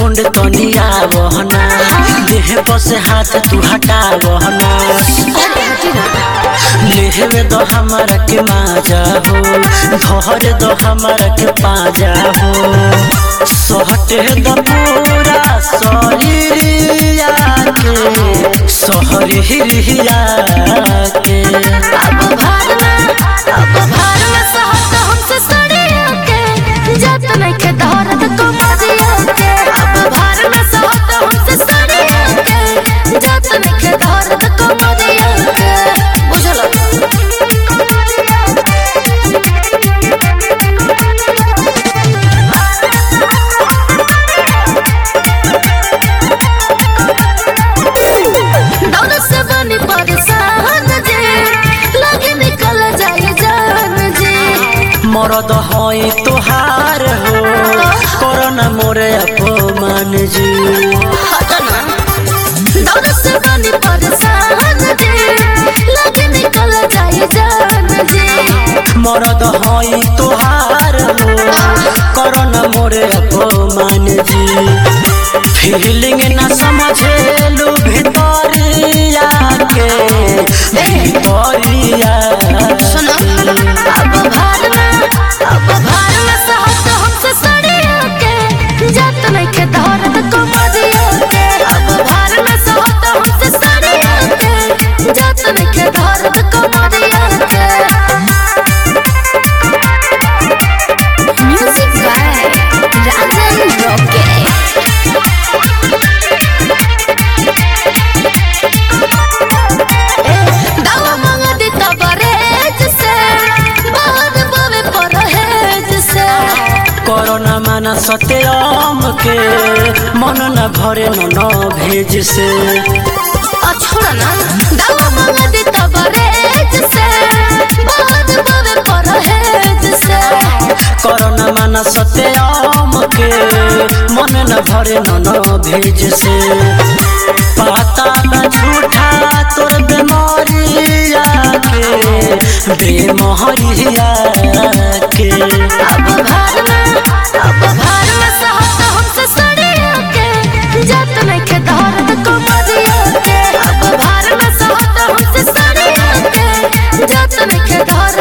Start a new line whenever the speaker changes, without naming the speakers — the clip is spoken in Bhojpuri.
मुंड तनिया वहना देह बस हाथ तू हटा वहना लेहवे दो हमारा के माजा हो धर दो हमारा के पाजा हो सहटे दो पूरा शरीरिया के सहरिया के
अब भार में सहत हमसे सड़िया के जात नहीं के दौरत को मरिया के अब भार में सहत हमसे सड़िया के जात नहीं के दौरत को मरिया के बुझलो दौलत से बनी परेशान जे लगे निकल जाए जान जे
मरद होई तोहार हो करना मोरे अपमान जी
हटना दौलत से बनी परेशान जे लगे निकल जाए जान जे
मरद होई तोहार हो करना मोरे अपमान जी फीलिंग ना समझेलू भितरिया के भितरिया
सुनो अब भार में सहत हमसे सड़िया के जात नहीं के दौरत को मरिया के अब भार में सहत हमसे सड़िया के जात नहीं के दौरत को मरिया के म्यूजिक बाय राजन रॉकेट दावा मांग देता बरेज से बाद बावे परहेज से
कोरोना माना सत्यम के मन न भरे न भेज से
छोड़ा ना दावा मांग देता बरेज से बाद बावे परहेज से
कोरोना माना सत्यम के मन न भरे न भेज से पता न झूठा तोर बेमारिया के बेमारिया के
अब भार में सहत हमसे सड़िया के जात नहीं के दौरत को मरिया के अब भार में सहत हमसे सड़िया के जात नहीं के दौरत